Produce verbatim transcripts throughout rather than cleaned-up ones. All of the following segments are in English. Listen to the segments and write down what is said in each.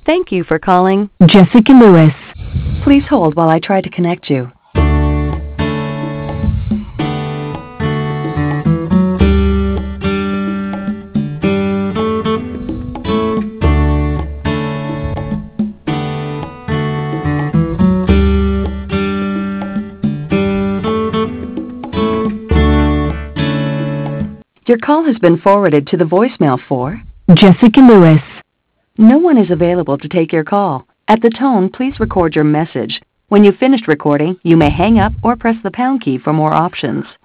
Thank you for calling. Jessica Lewis. Please hold while I try to connect you. Your call has been forwarded to the voicemail for Jessica Lewis. No one is available to take your call. At the tone, please record your message. When you've finished recording, you may hang up or press the pound key for more options.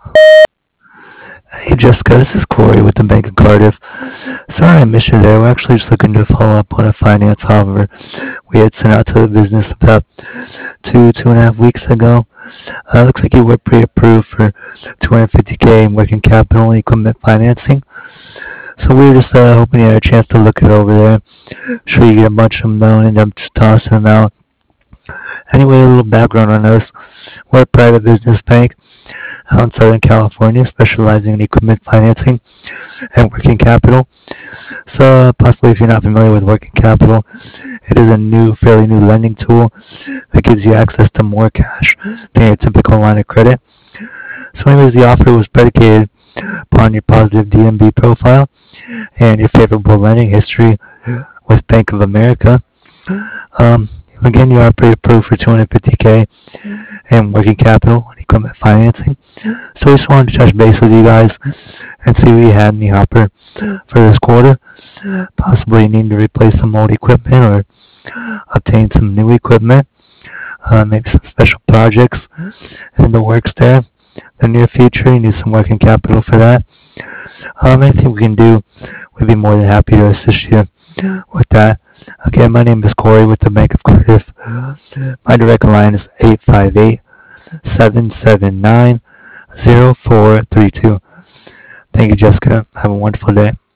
Hey Jessica, this is Corey with the Bank of Cardiff. Sorry I missed you there. We're actually just looking to follow up on a finance offer we had sent out to the business about two, two and a half weeks ago. Uh, looks like you were pre-approved for two hundred fifty K in working capital and equipment financing. So we were just uh, hoping you had a chance to look it over there. Sure you get a bunch of them though and end up just tossing them out. Anyway, a little background on us. We're a private business bank out in Southern California, specializing in equipment financing and working capital. So uh, possibly if you're not familiar with working capital, it is a new, fairly new lending tool that gives you access to more cash than your typical line of credit. So anyways, the offer was predicated upon your positive D M V profile and your favorable lending history with Bank of America. Um, Again, you are pre-approved for two hundred fifty K in working capital and equipment financing. So we just wanted to touch base with you guys and see what you had in the hopper for this quarter. Possibly you need to replace some old equipment or obtain some new equipment. Uh, maybe some special projects in the works there. The near future, you need some working capital for that. Um, anything we can do, we'd be more than happy to assist you with that. Again, my name is Corey with the Bank of Cardiff. My direct line is eight five eight, seven seven nine, zero four three two. Thank you, Jessica. Have a wonderful day.